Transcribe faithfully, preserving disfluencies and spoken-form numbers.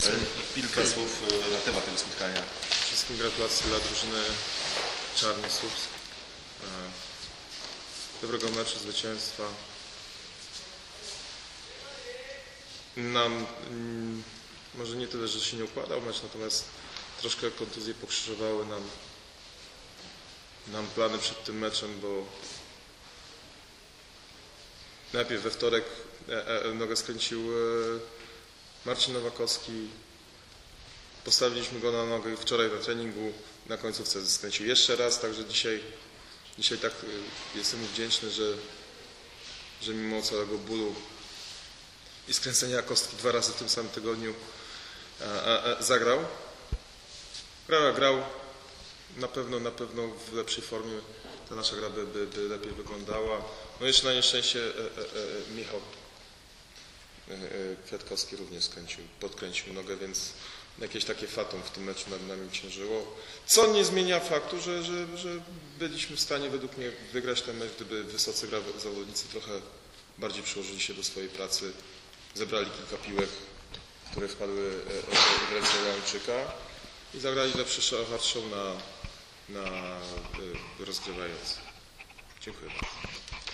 Kilka słów na temat tego spotkania. Wszystkim gratulacje dla drużyny Czarny Słupsk. Dobrego meczu, zwycięstwa. Nam mm, może nie tyle, że się nie układał mecz, natomiast troszkę kontuzje pokrzyżowały nam, nam plany przed tym meczem, bo najpierw we wtorek e, e, nogę skręcił e, Marcin Nowakowski. Postawiliśmy go na nogę wczoraj na treningu, na końcówce skręcił jeszcze raz, także dzisiaj, dzisiaj tak jestem mu wdzięczny, że, że mimo całego bólu i skręcenia kostki dwa razy w tym samym tygodniu a, a, a, zagrał. Grał, a grał. Na pewno, na pewno w lepszej formie ta nasza gra by, by, by lepiej wyglądała. No jeszcze na nieszczęście e, e, e, Michał e, e, Kwiatkowski również skręcił, podkręcił nogę, więc jakieś takie fatum w tym meczu nad nami ciężyło. Co nie zmienia faktu, że, że, że byliśmy w stanie według mnie wygrać ten mecz, gdyby wysocy zawodnicy trochę bardziej przyłożyli się do swojej pracy, zebrali kilka piłek, które wpadły w ręce Leonczyka i zagrali lepszy hard show na, na rozgrywający. Dziękuję bardzo.